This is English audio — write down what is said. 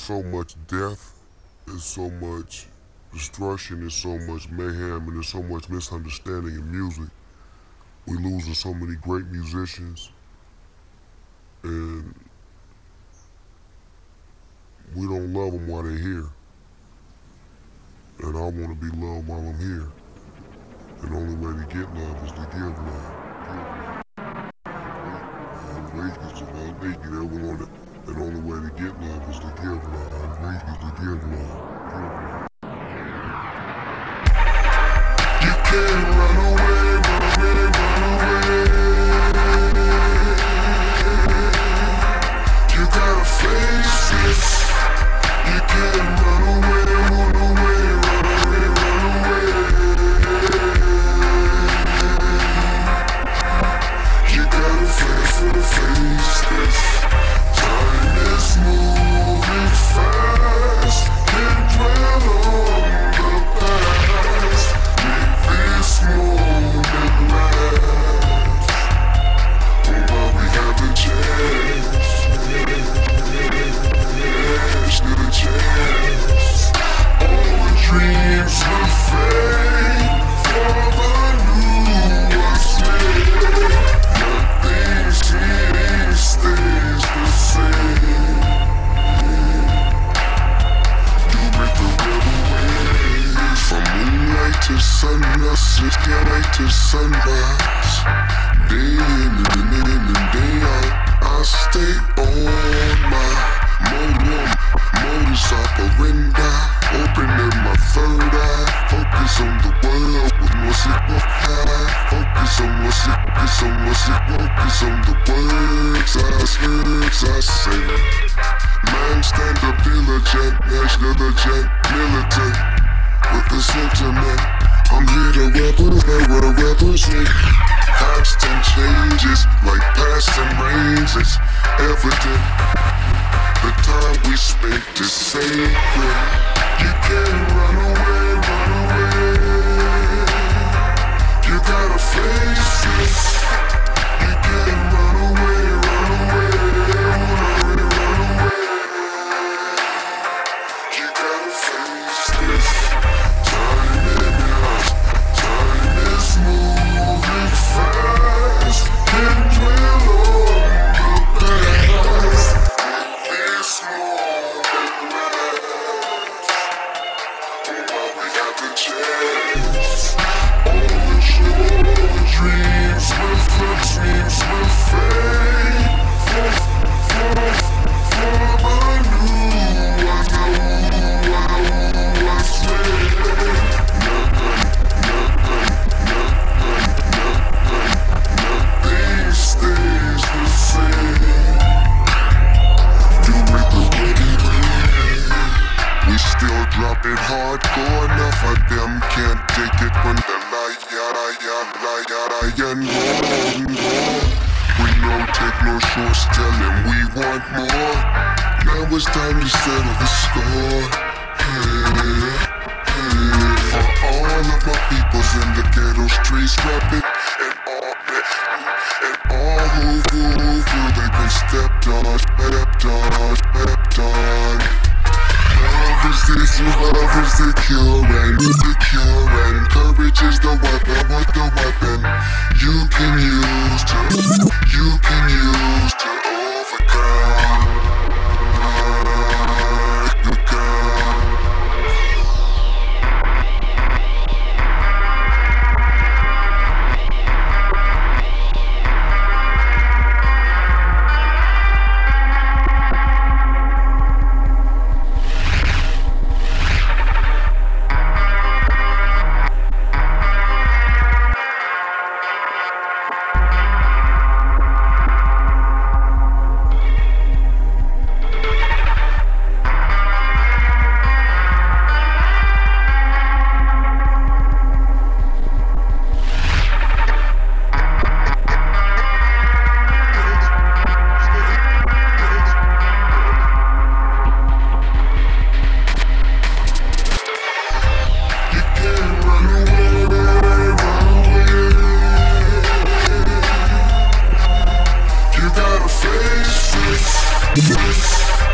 so much death, there's so much destruction, there's so much mayhem, and there's so much misunderstanding in music. We losing so many great musicians, and we don't love them while they're here. And I want to be loved while I'm here. And the only way to get love is to give love. And the only way to get love is to give love. You can't run away, run away. You gotta face this. You can't run away, run away. You gotta face this. Time is moving fast. Can't dwell on the past. Make this moment last. While we have the chance, get a chance. All dreams will fade. For the new one's made. Nothing stays the same. You make the rebel wave. From moonlight to sunrise, light to sunrise. Day in and day out, I stay on my modus operandi. Opening my third eye, focus on the world with music high. Focus on the words I say. Man, stand up, diligent, militant, with the sentiment. I'm here to represent. Constant changes, like passing rains, it's evident. The time we spent is sacred. You can't run away. You gotta face this. You can't run away. You gotta face this. Time is moving fast. Can't dwell on the past. This moment lasts. While we have the chance. All the dreams will fade. For the new ones made. Nothing stays the same. You make the wicked wave. We still drop it hardcore. Enough of them can't take it when the lion wrong. We don't take no shorts, tell them we want more. Now it's time to settle the score. Hey. For all of my peoples in the ghetto streets, rap it. And all who they've been stepped on. Love is the cure, and courage is the weapon you can use to overcome. face this.